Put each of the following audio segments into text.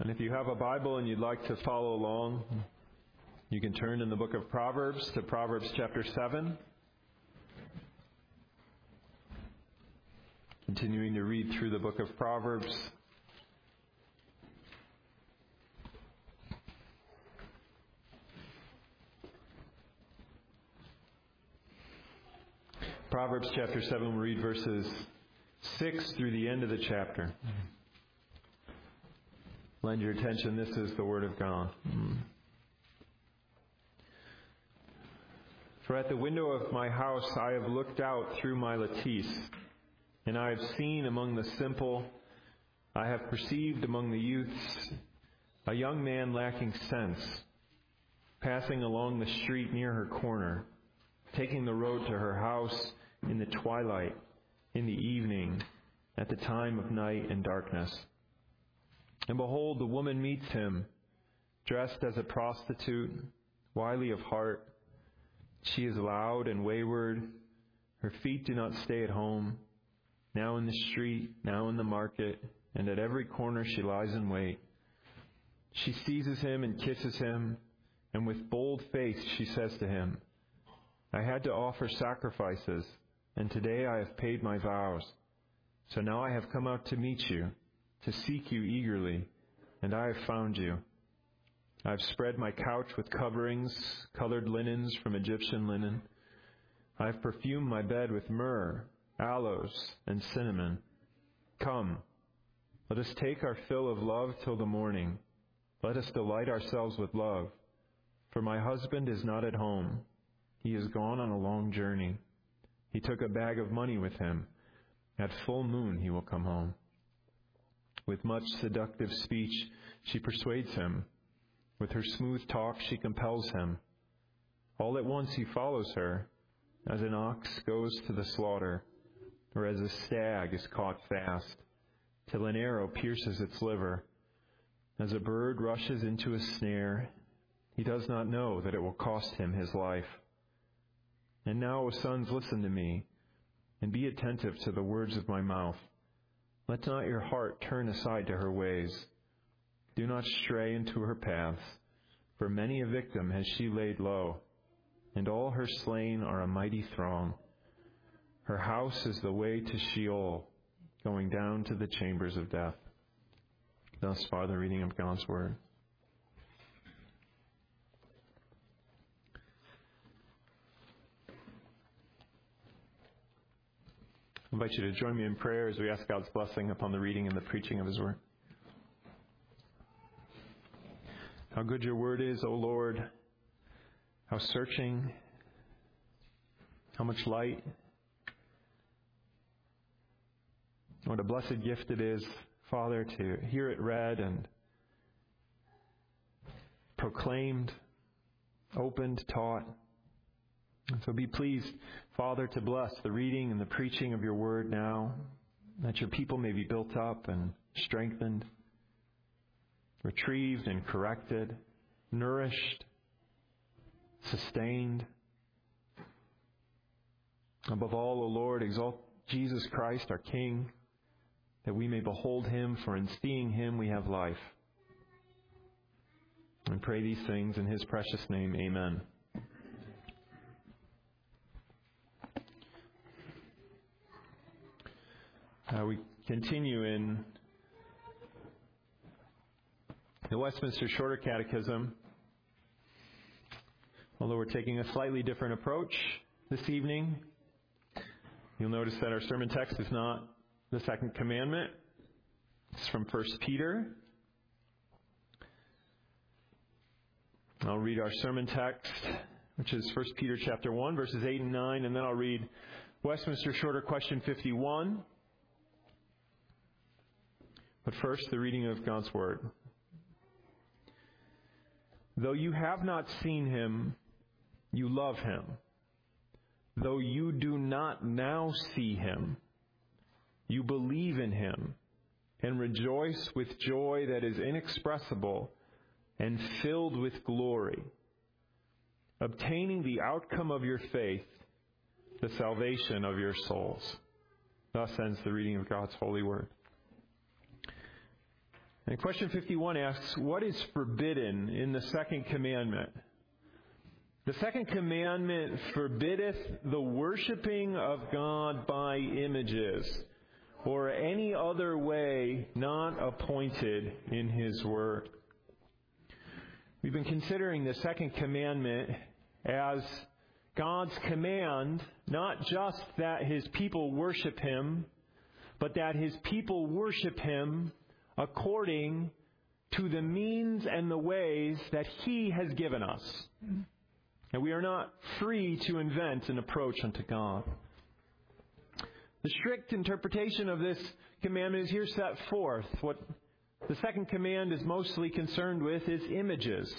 And if you have a Bible and you'd like to follow along, you can turn in the book of Proverbs to Proverbs chapter 7. Continuing to read through the book of Proverbs. Proverbs chapter 7, we'll read verses 6 through the end of the chapter. Lend your attention, this is the Word of God. For at the window of my house I have looked out through my lattice, and I have seen among the simple, I have perceived among the youths, a young man lacking sense, passing along the street near her corner, taking the road to her house in the twilight, in the evening, at the time of night and darkness. And behold, the woman meets him, dressed as a prostitute, wily of heart. She is loud and wayward. Her feet do not stay at home. Now in the street, now in the market, and at every corner she lies in wait. She seizes him and kisses him, and with bold face she says to him, I had to offer sacrifices, and today I have paid my vows. So now I have come out to meet you, to seek you eagerly, and I have found you. I have spread my couch with coverings, colored linens from Egyptian linen. I have perfumed my bed with myrrh, aloes, and cinnamon. Come, let us take our fill of love till the morning. Let us delight ourselves with love. For my husband is not at home. He is gone on a long journey. He took a bag of money with him. At full moon he will come home. With much seductive speech she persuades him. With her smooth talk she compels him. All at once he follows her, as an ox goes to the slaughter, or as a stag is caught fast, till an arrow pierces its liver. As a bird rushes into a snare, he does not know that it will cost him his life. And now, O sons, listen to me, and be attentive to the words of my mouth. Let not your heart turn aside to her ways. Do not stray into her paths, for many a victim has she laid low, and all her slain are a mighty throng. Her house is the way to Sheol, going down to the chambers of death. Thus far the reading of God's Word. I invite you to join me in prayer as we ask God's blessing upon the reading and the preaching of His Word. How good your Word is, O Lord. How searching. How much light. What a blessed gift it is, Father, to hear it read and proclaimed, opened, taught. And so be pleased, Father, to bless the reading and the preaching of your word now, that your people may be built up and strengthened, retrieved and corrected, nourished, sustained. Above all, O Lord, exalt Jesus Christ, our King, that we may behold him, for in seeing him we have life. And pray these things in his precious name. Amen. We continue in the Westminster Shorter Catechism, although we're taking a slightly different approach this evening. You'll notice that our sermon text is not the second commandment. It's from 1 Peter. I'll read our sermon text, which is 1 Peter chapter 1, verses 8 and 9, and then I'll read Westminster Shorter Question 51. But first, the reading of God's Word. Though you have not seen him, you love him. Though you do not now see him, you believe in him and rejoice with joy that is inexpressible and filled with glory, obtaining the outcome of your faith, the salvation of your souls. Thus ends the reading of God's holy word. And question 51 asks, what is forbidden in the second commandment? The second commandment forbiddeth the worshiping of God by images, or any other way not appointed in His Word. We've been considering the second commandment as God's command, not just that His people worship Him, but that His people worship Him according to the means and the ways that He has given us. And we are not free to invent an approach unto God. The strict interpretation of this commandment is here set forth. What the second command is mostly concerned with is images.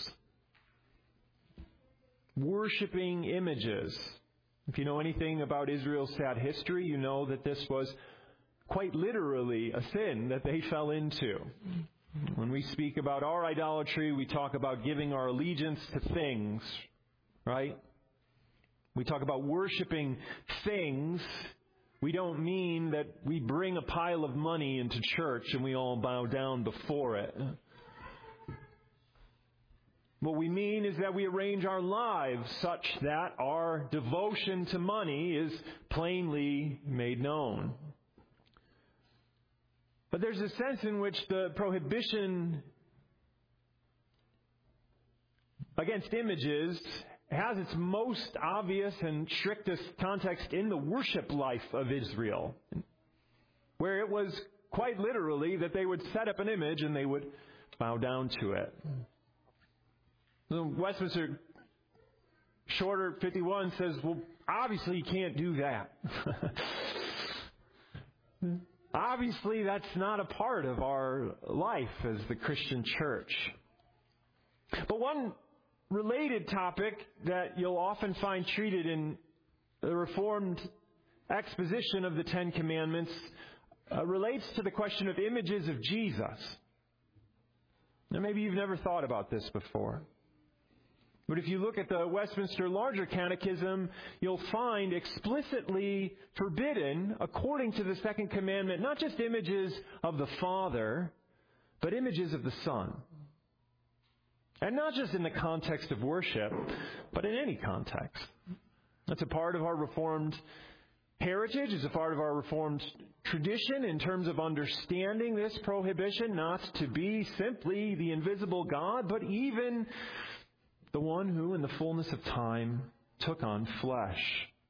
Worshipping images. If you know anything about Israel's sad history, you know that this was quite literally a sin that they fell into. When we speak about our idolatry, we talk about giving our allegiance to things, right? We talk about worshiping things. We don't mean that we bring a pile of money into church and we all bow down before it. What we mean is that we arrange our lives such that our devotion to money is plainly made known. But there's a sense in which the prohibition against images has its most obvious and strictest context in the worship life of Israel, where it was quite literally that they would set up an image and they would bow down to it. The Westminster Shorter 51 says, well, obviously you can't do that. Obviously that's not a part of our life as the Christian church. But one related topic that you'll often find treated in the Reformed exposition of the Ten Commandments relates to the question of images of Jesus. Now, maybe you've never thought about this before. But if you look at the Westminster Larger Catechism, you'll find explicitly forbidden, according to the second commandment, not just images of the Father, but images of the Son. And not just in the context of worship, but in any context. That's a part of our Reformed heritage. It's a part of our Reformed tradition in terms of understanding this prohibition, not to be simply the invisible God, but even the one who, in the fullness of time, took on flesh.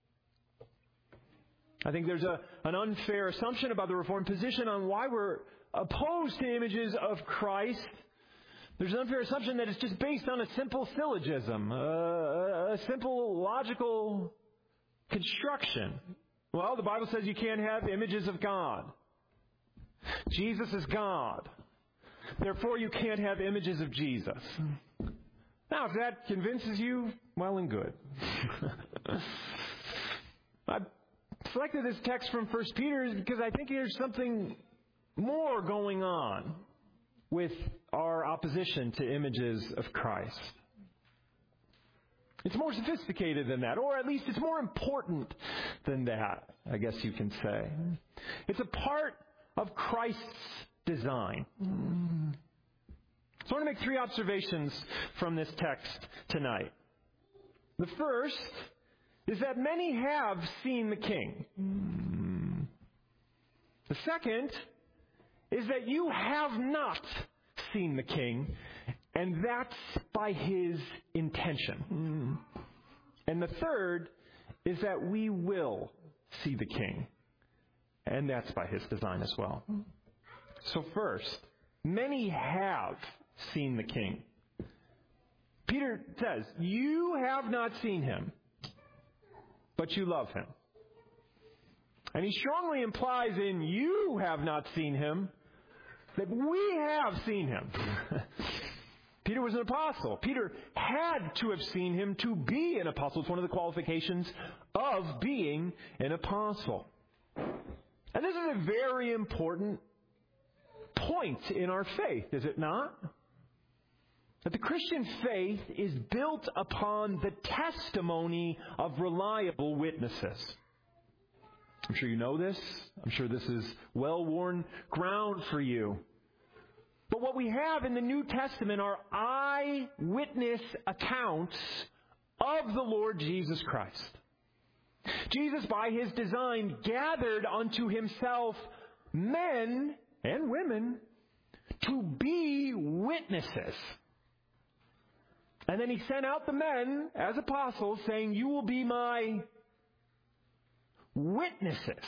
I think there's an unfair assumption about the Reformed position on why we're opposed to images of Christ. There's an unfair assumption that it's just based on a simple syllogism, a simple logical construction. Well, the Bible says you can't have images of God. Jesus is God. Therefore, you can't have images of Jesus. Now, if that convinces you, well and good. I've selected this text from 1 Peter because I think there's something more going on with our opposition to images of Christ. It's more sophisticated than that, or at least it's more important than that, I guess you can say. It's a part of Christ's design. So I want to make 3 observations from this text tonight. The first is that many have seen the King. The second is that you have not seen the King, and that's by His intention. And the third is that we will see the King, and that's by His design as well. So first, many have seen the King. Peter says, you have not seen Him, but you love Him. And he strongly implies in you have not seen Him that we have seen Him. Peter was an apostle. Peter had to have seen Him to be an apostle. It's one of the qualifications of being an apostle. And this is a very important point in our faith, is it not? That the Christian faith is built upon the testimony of reliable witnesses. I'm sure you know this. I'm sure this is well-worn ground for you. But what we have in the New Testament are eyewitness accounts of the Lord Jesus Christ. Jesus, by his design, gathered unto himself men and women to be witnesses. And then he sent out the men as apostles, saying, you will be my witnesses.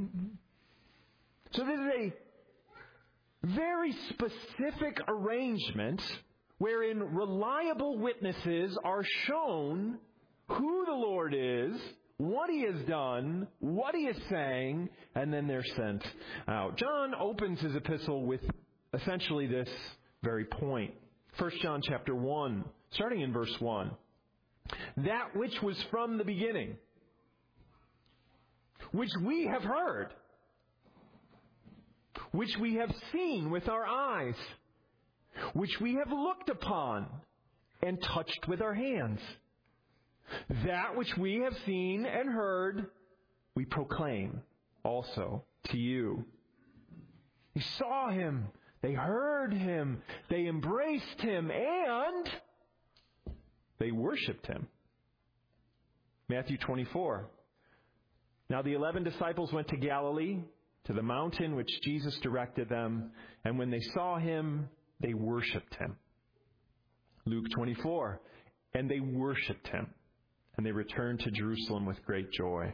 So this is a very specific arrangement wherein reliable witnesses are shown who the Lord is, what he has done, what he is saying, and then they're sent out. John opens his epistle with essentially this very point. 1 John chapter 1, starting in verse 1. That which was from the beginning, which we have heard, which we have seen with our eyes, which we have looked upon and touched with our hands. That which we have seen and heard, we proclaim also to you. They saw him, they heard him, they embraced him, and they worshipped him. Matthew 24. Now the 11 disciples went to Galilee, to the mountain which Jesus directed them, and when they saw him, they worshipped him. Luke 24. And they worshipped him, and they returned to Jerusalem with great joy.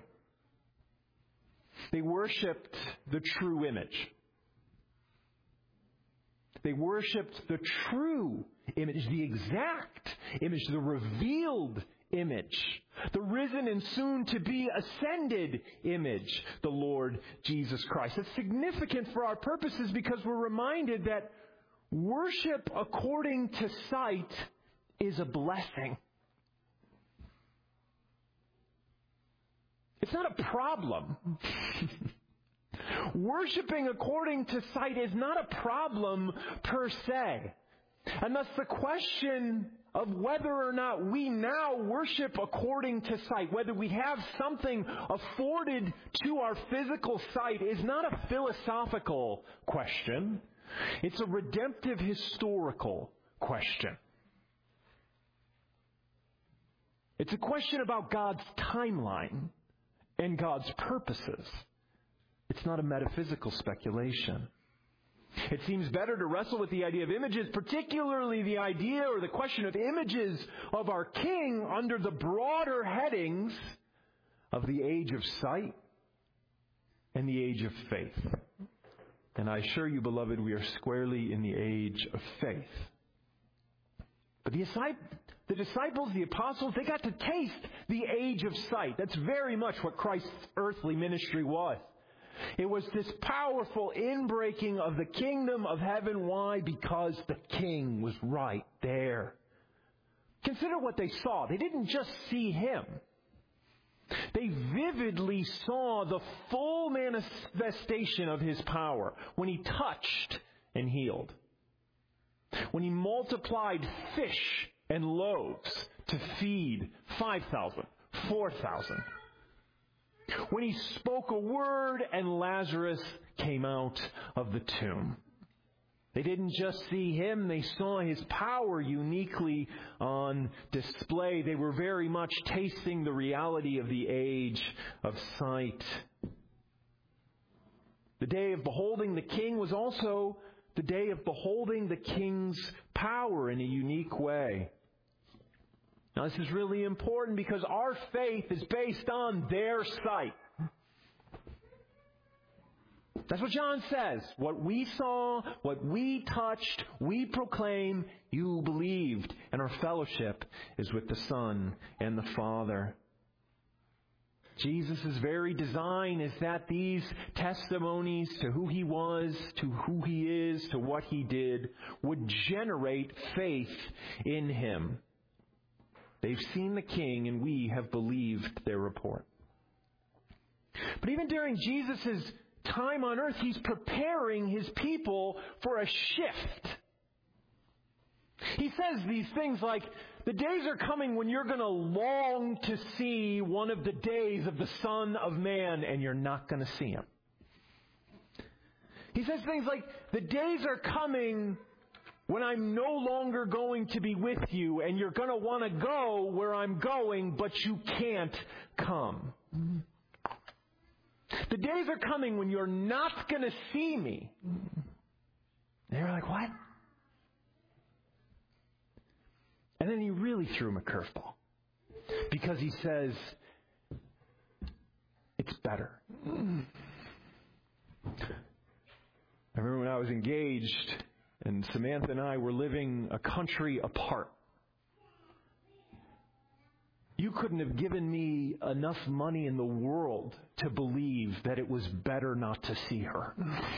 They worshipped the true image. They worshipped the true image, the exact image, the revealed image, the risen and soon to be ascended image, the Lord Jesus Christ. It's significant for our purposes because we're reminded that worship according to sight is a blessing. It's not a problem. Worshipping according to sight is not a problem per se. And thus the question of whether or not we now worship according to sight, whether we have something afforded to our physical sight, is not a philosophical question. It's a redemptive historical question. It's a question about God's timeline and God's purposes. It's not a metaphysical speculation. It seems better to wrestle with the idea of images, particularly the idea or the question of images of our King under the broader headings of the age of sight and the age of faith. And I assure you, beloved, we are squarely in the age of faith. But the disciples, the apostles, they got to taste the age of sight. That's very much what Christ's earthly ministry was. It was this powerful inbreaking of the kingdom of heaven. Why? Because the King was right there. Consider what they saw. They didn't just see him. They vividly saw the full manifestation of his power when he touched and healed. When he multiplied fish and loaves to feed 5,000, 4,000. When he spoke a word and Lazarus came out of the tomb. They didn't just see him, they saw his power uniquely on display. They were very much tasting the reality of the age of sight. The day of beholding the King was also the day of beholding the King's power in a unique way. Now, this is really important because our faith is based on their sight. That's what John says. What we saw, what we touched, we proclaim, you believed. And our fellowship is with the Son and the Father. Jesus' very design is that these testimonies to who he was, to who he is, to what he did, would generate faith in him. They've seen the King, and we have believed their report. But even during Jesus' time on earth, he's preparing his people for a shift. He says these things like, the days are coming when you're going to long to see one of the days of the Son of Man, and you're not going to see him. He says things like, the days are coming when I'm no longer going to be with you, and you're going to want to go where I'm going, but you can't come. The days are coming when you're not going to see me. And they're like, what? And then he really threw him a curveball. Because he says, it's better. I remember when I was engaged, and Samantha and I were living a country apart. You couldn't have given me enough money in the world to believe that it was better not to see her.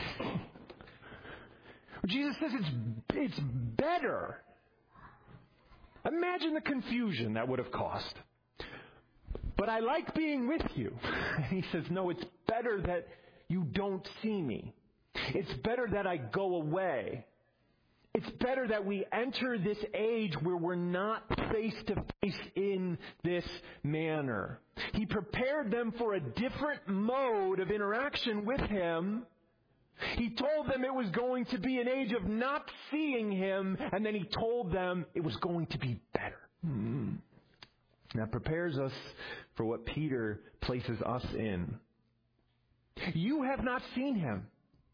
Jesus says it's better. Imagine the confusion that would have caused. But I like being with you. And he says, no, it's better that you don't see me. It's better that I go away. It's better that we enter this age where we're not face to face in this manner. He prepared them for a different mode of interaction with him. He told them it was going to be an age of not seeing him, and then he told them it was going to be better. That prepares us for what Peter places us in. You have not seen him.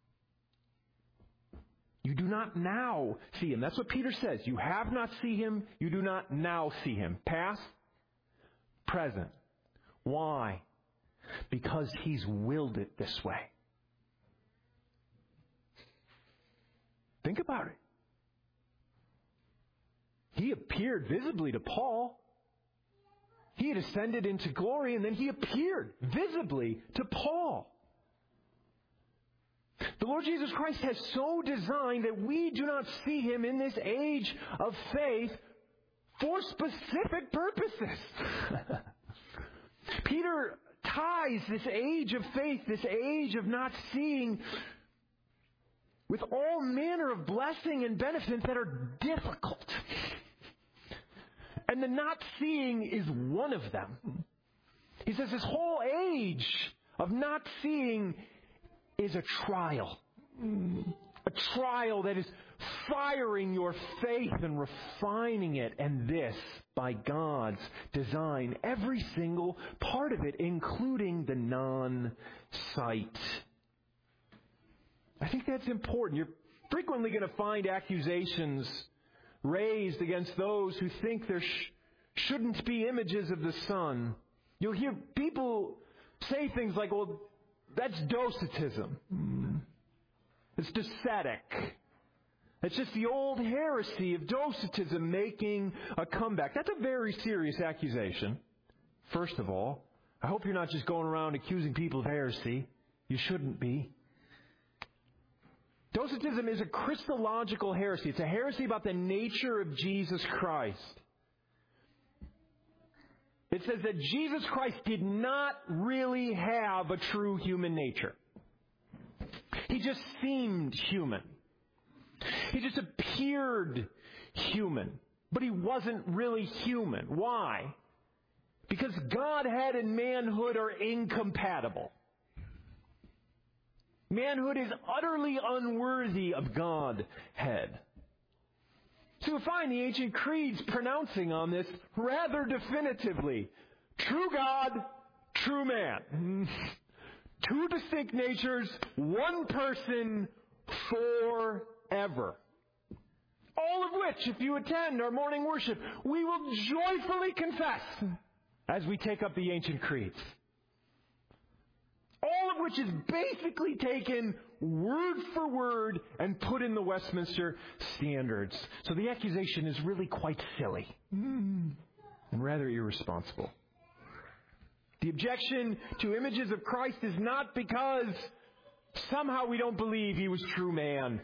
You do not now see him. That's what Peter says. You have not seen him. You do not now see him. Past, present. Why? Because he's willed it this way. Think about it. He appeared visibly to Paul. He had ascended into glory, and then he appeared visibly to Paul. The Lord Jesus Christ has so designed that we do not see him in this age of faith for specific purposes. Peter ties this age of faith, this age of not seeing, with all manner of blessing and benefits that are difficult. And the not seeing is one of them. He says this whole age of not seeing is a trial. A trial that is firing your faith and refining it. And this, by God's design, every single part of it, including the non-sight. I think that's important. You're frequently going to find accusations raised against those who think there shouldn't be images of the Son. You'll hear people say things like, well, that's Docetism. It's Docetic. It's just the old heresy of Docetism making a comeback. That's a very serious accusation. First of all, I hope you're not just going around accusing people of heresy. You shouldn't be. Docetism is a Christological heresy. It's a heresy about the nature of Jesus Christ. It says that Jesus Christ did not really have a true human nature. He just seemed human. He just appeared human. But he wasn't really human. Why? Because Godhead and manhood are incompatible. Manhood is utterly unworthy of Godhead. So we find the ancient creeds pronouncing on this rather definitively. True God, true man. Two distinct natures, one person forever. All of which, if you attend our morning worship, we will joyfully confess as we take up the ancient creeds. All of which is basically taken word for word and put in the Westminster Standards. So the accusation is really quite silly and rather irresponsible. The objection to images of Christ is not because somehow we don't believe he was true man.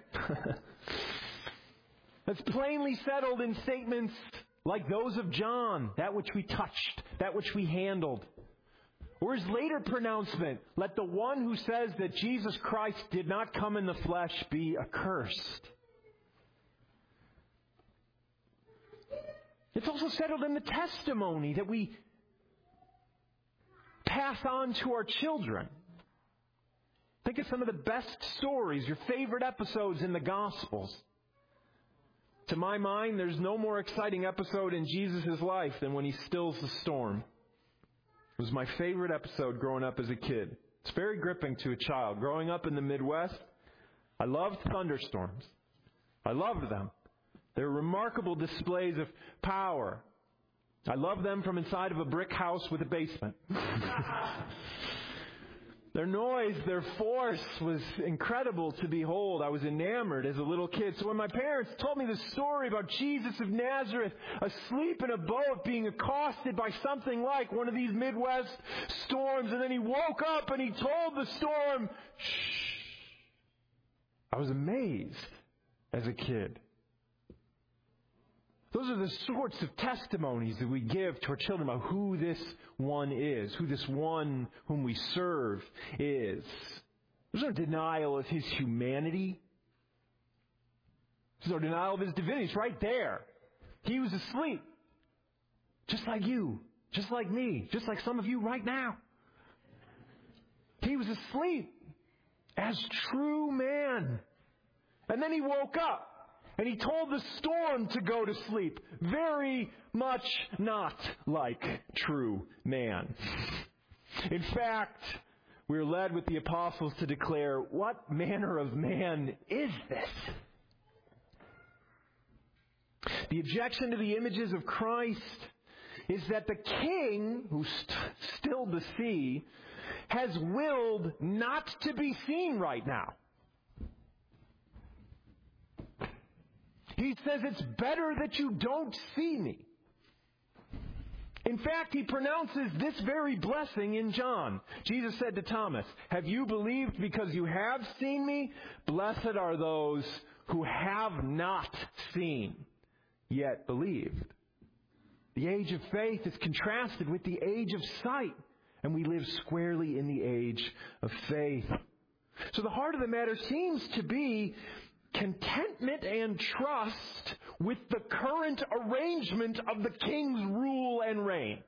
That's plainly settled in statements like those of John, that which we touched, that which we handled. Or his later pronouncement, let the one who says that Jesus Christ did not come in the flesh be accursed. It's also settled in the testimony that we pass on to our children. Think of some of the best stories, your favorite episodes in the Gospels. To my mind, there's no more exciting episode in Jesus' life than when he stills the storm. It was my favorite episode growing up as a kid. It's very gripping to a child. Growing up in the Midwest, I loved thunderstorms. I loved them. They're remarkable displays of power. I loved them from inside of a brick house with a basement. Their noise, their force was incredible to behold. I was enamored as a little kid. So when my parents told me the story about Jesus of Nazareth asleep in a boat being accosted by something like one of these Midwest storms, and then he woke up and he told the storm, shh, I was amazed as a kid. Those are the sorts of testimonies that we give to our children about who this one is, who this one whom we serve is. There's no denial of his humanity. There's no denial of his divinity. It's right there. He was asleep. Just like you. Just like me. Just like some of you right now. He was asleep as true man. And then he woke up. And he told the storm to go to sleep. Very much not like true man. In fact, we are led with the apostles to declare, what manner of man is this? The objection to the images of Christ is that the king, who's still to see, has willed not to be seen right now. He says it's better that you don't see me. In fact, he pronounces this very blessing in John. Jesus said to Thomas, have you believed because you have seen me? Blessed are those who have not seen, yet believed. The age of faith is contrasted with the age of sight, and we live squarely in the age of faith. So the heart of the matter seems to be contentment and trust with the current arrangement of the king's rule and reign.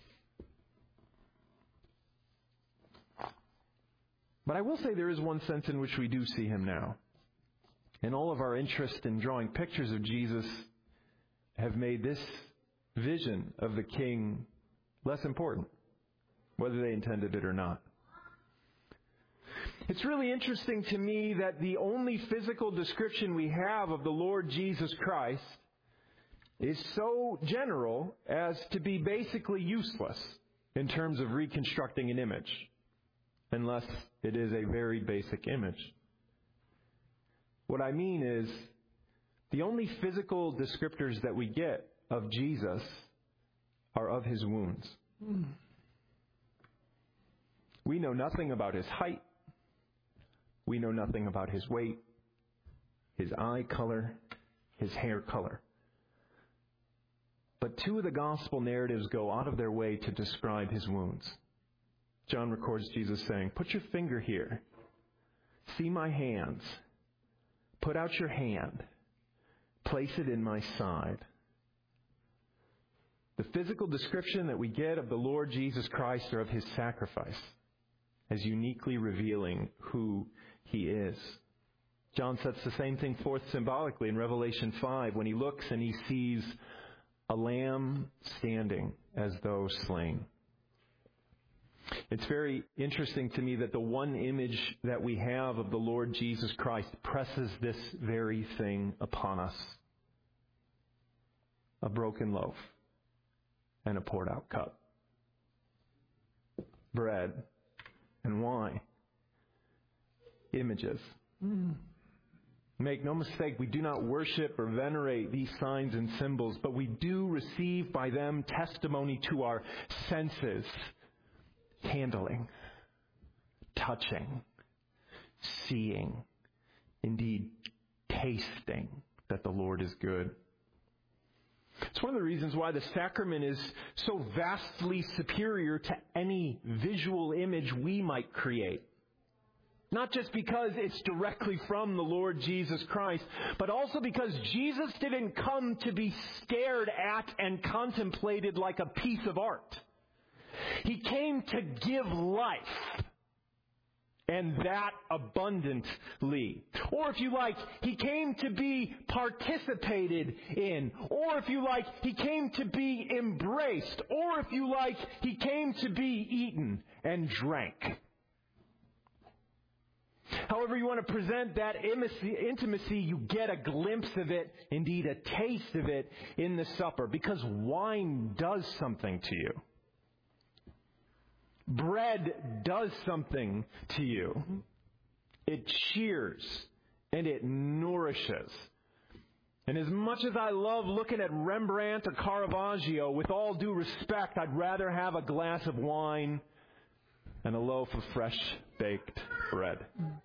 But I will say there is one sense in which we do see him now. And all of our interest in drawing pictures of Jesus have made this vision of the king less important, whether they intended it or not. It's really interesting to me that the only physical description we have of the Lord Jesus Christ is so general as to be basically useless in terms of reconstructing an image, unless it is a very basic image. What I mean is, the only physical descriptors that we get of Jesus are of his wounds. We know nothing about his height. We know nothing about his weight, his eye color, his hair color. But two of the gospel narratives go out of their way to describe his wounds. John records Jesus saying, put your finger here. See my hands. Put out your hand. Place it in my side. The physical description that we get of the Lord Jesus Christ are of his sacrifice, as uniquely revealing who he is. John sets the same thing forth symbolically in Revelation 5 when he looks and he sees a lamb standing as though slain. It's very interesting to me that the one image that we have of the Lord Jesus Christ presses this very thing upon us. A broken loaf and a poured out cup. Bread and wine. Images. Make no mistake, we do not worship or venerate these signs and symbols, but we do receive by them testimony to our senses. Handling, touching, seeing, indeed tasting that the Lord is good. It's one of the reasons why the sacrament is so vastly superior to any visual image we might create. Not just because it's directly from the Lord Jesus Christ, but also because Jesus didn't come to be stared at and contemplated like a piece of art. He came to give life. and that abundantly. Or if you like, He came to be participated in. Or if you like, He came to be embraced. Or if you like, He came to be eaten and drank. However you want to present that intimacy, you get a glimpse of it, indeed a taste of it, in the supper. Because wine does something to you. Bread does something to you. It cheers and it nourishes. And as much as I love looking at Rembrandt or Caravaggio, with all due respect, I'd rather have a glass of wine and a loaf of fresh baked bread.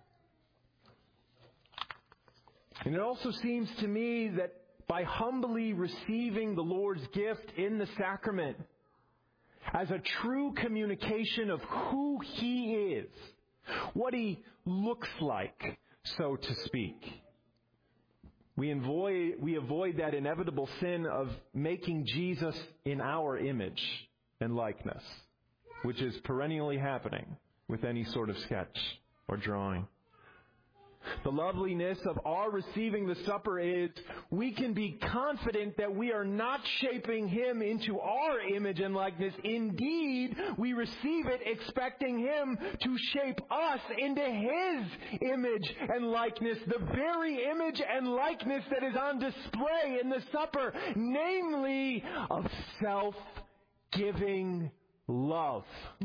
And it also seems to me that by humbly receiving the Lord's gift in the sacrament as a true communication of who He is, what He looks like, so to speak, we avoid that inevitable sin of making Jesus in our image and likeness, which is perennially happening with any sort of sketch or drawing. The loveliness of our receiving the supper is we can be confident that we are not shaping Him into our image and likeness. Indeed, we receive it expecting Him to shape us into His image and likeness, the very image and likeness that is on display in the supper, namely of self-giving love.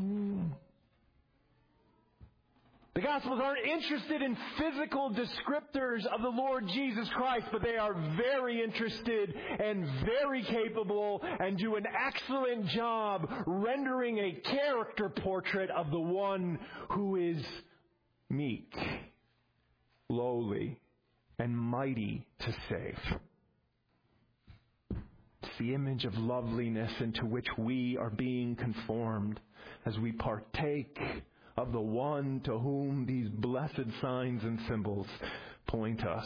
The Gospels aren't interested in physical descriptors of the Lord Jesus Christ, but they are very interested and very capable and do an excellent job rendering a character portrait of the one who is meek, lowly, and mighty to save. It's the image of loveliness into which we are being conformed as we partake of the one to whom these blessed signs and symbols point us.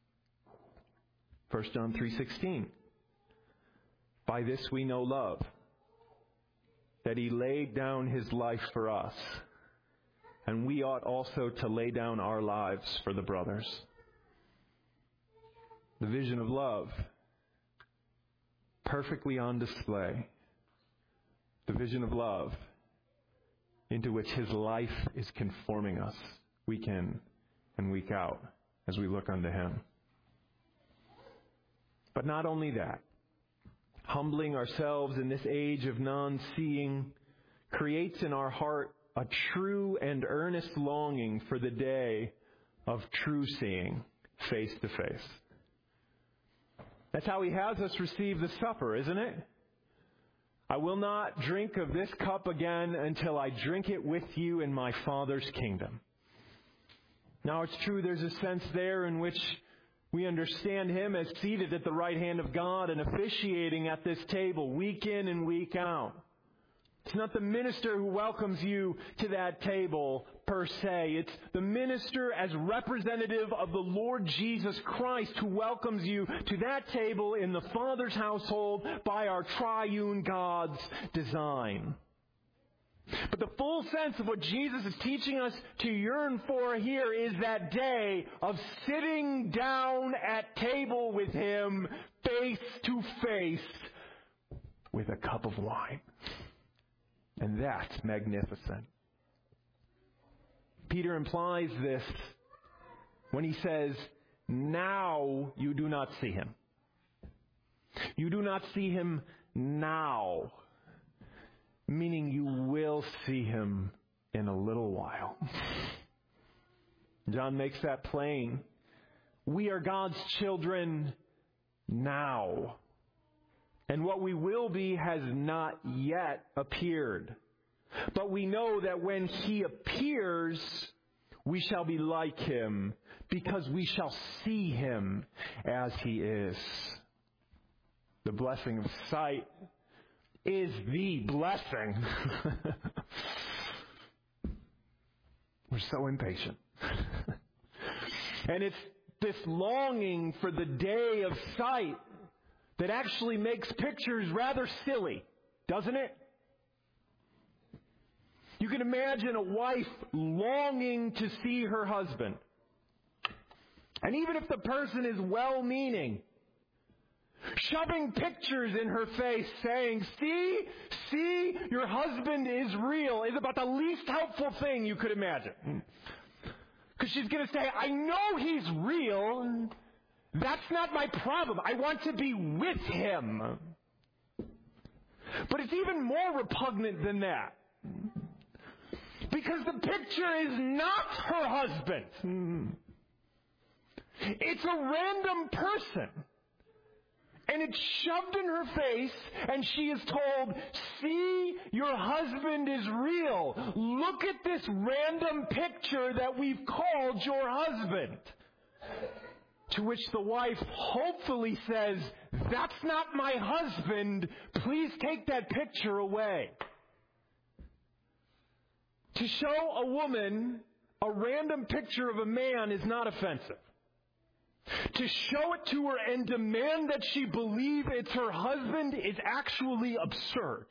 1 John 3:16. By this we know love, that He laid down His life for us, and we ought also to lay down our lives for the brothers. The vision of love, perfectly on display. The vision of love into which His life is conforming us week in and week out as we look unto Him. But not only that, humbling ourselves in this age of non-seeing creates in our heart a true and earnest longing for the day of true seeing face to face. That's how He has us receive the supper, isn't it? I will not drink of this cup again until I drink it with you in my Father's kingdom. Now it's true there's a sense there in which we understand Him as seated at the right hand of God and officiating at this table week in and week out. It's not the minister who welcomes you to that table per se. It's the minister as representative of the Lord Jesus Christ who welcomes you to that table in the Father's household by our triune God's design. But the full sense of what Jesus is teaching us to yearn for here is that day of sitting down at table with Him face to face with a cup of wine. And that's magnificent. Peter implies this when he says, now you do not see Him. You do not see Him now. Meaning you will see Him in a little while. John makes that plain. We are God's children now. And what we will be has not yet appeared. But we know that when He appears, we shall be like Him, because we shall see Him as He is. The blessing of sight is the blessing. We're so impatient. And it's this longing for the day of sight that actually makes pictures rather silly, doesn't it? You can imagine a wife longing to see her husband. And even if the person is well-meaning, shoving pictures in her face saying, see, your husband is real, is about the least helpful thing you could imagine. Because she's going to say, I know he's real. That's not my problem. I want to be with him. But it's even more repugnant than that. Because the picture is not her husband. It's a random person. And it's shoved in her face, and she is told, see, your husband is real. Look at this random picture that we've called your husband. To which the wife hopefully says, that's not my husband. Please take that picture away. To show a woman a random picture of a man is not offensive. To show it to her and demand that she believe it's her husband is actually absurd.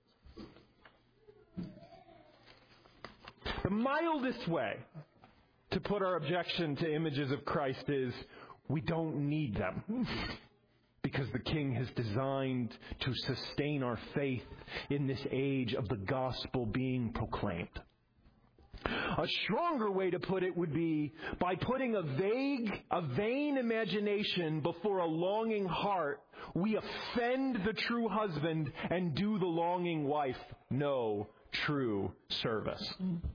The mildest way to put our objection to images of Christ is we don't need them. Because the King has designed to sustain our faith in this age of the gospel being proclaimed. A stronger way to put it would be by putting a vain imagination before a longing heart, we offend the true husband and do the longing wife no true service.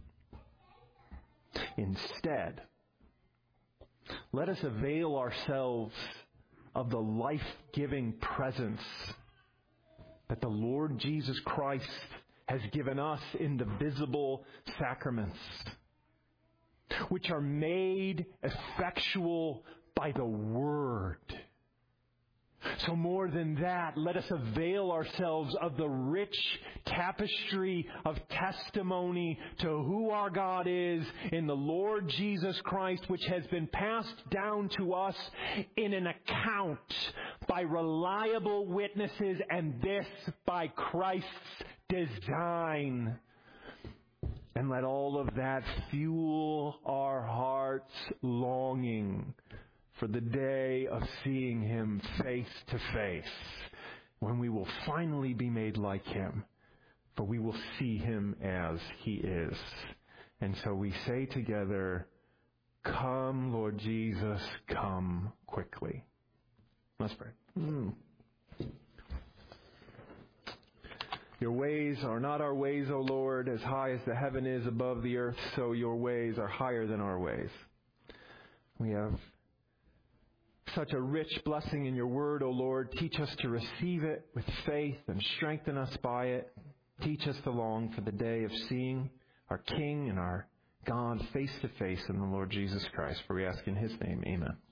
Instead, let us avail ourselves of the life-giving presence that the Lord Jesus Christ has given us in the visible sacraments, which are made effectual by the Word. So more than that, let us avail ourselves of the rich tapestry of testimony to who our God is in the Lord Jesus Christ, which has been passed down to us in an account by reliable witnesses, and this by Christ's design. And let all of that fuel our hearts' longing for the day of seeing Him face to face, when we will finally be made like Him, for we will see Him as He is. And so we say together, come, Lord Jesus, come quickly. Let's pray. Your ways are not our ways, O Lord. As high as the heaven is above the earth, so your ways are higher than our ways. We have such a rich blessing in your word, O Lord. Teach us to receive it with faith and strengthen us by it. Teach us to long for the day of seeing our King and our God face to face in the Lord Jesus Christ. For we ask in His name, amen.